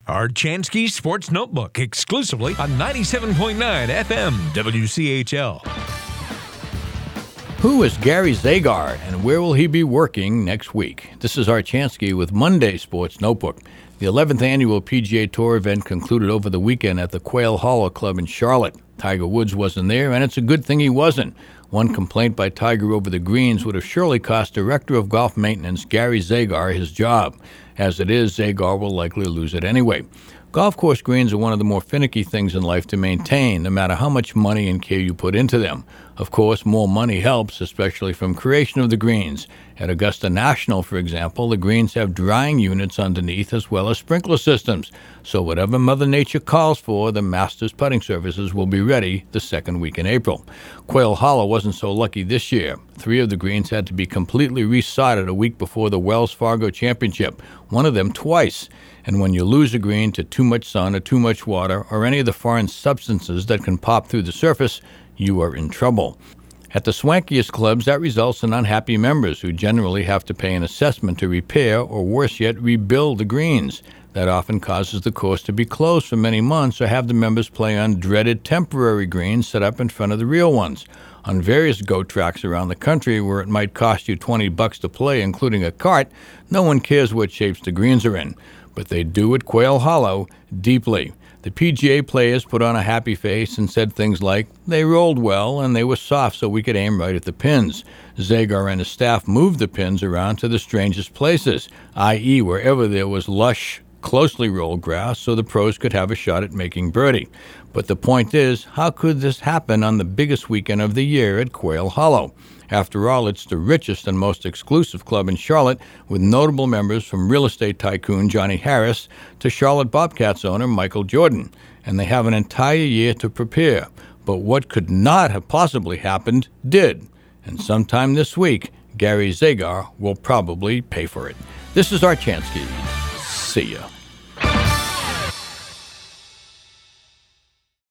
Archansky Sports Notebook, exclusively on 97.9 FM WCHL. Who is Gary Zagar, and where will he be working next week? This is Archansky with Monday Sports Notebook. The 11th annual PGA Tour event concluded over the weekend at the Quail Hollow Club in Charlotte. Tiger Woods wasn't there, and it's a good thing he wasn't. One complaint by Tiger over the greens would have surely cost Director of Golf Maintenance Gary Zagar his job. As it is, Zagar will likely lose it anyway. Golf course greens are one of the more finicky things in life to maintain, no matter how much money and care you put into them. Of course, more money helps, especially from creation of the greens. At Augusta National, for example, the greens have drying units underneath as well as sprinkler systems. So whatever Mother Nature calls for, the Masters putting services will be ready the second week in April. Quail Hollow wasn't so lucky this year. 3 of the greens had to be completely resodded a week before the Wells Fargo Championship, one of them twice. And when you lose a green to too much sun or too much water or any of the foreign substances that can pop through the surface, you are in trouble. At the swankiest clubs, that results in unhappy members who generally have to pay an assessment to repair or, worse yet, rebuild the greens. That often causes the course to be closed for many months or have the members play on dreaded temporary greens set up in front of the real ones. On various goat tracks around the country where it might cost you $20 to play, including a cart, no one cares what shapes the greens are in. But they do at Quail Hollow deeply. The PGA players put on a happy face and said things like, they rolled well and they were soft so we could aim right at the pins. Zagar and his staff moved the pins around to the strangest places, i.e. wherever there was lush, closely rolled grass so the pros could have a shot at making birdie. But the point is, how could this happen on the biggest weekend of the year at Quail Hollow? After all, it's the richest and most exclusive club in Charlotte, with notable members from real estate tycoon Johnny Harris to Charlotte Bobcats owner Michael Jordan. And they have an entire year to prepare. But what could not have possibly happened did. And sometime this week, Gary Zagar will probably pay for it. This is Archansky. See ya.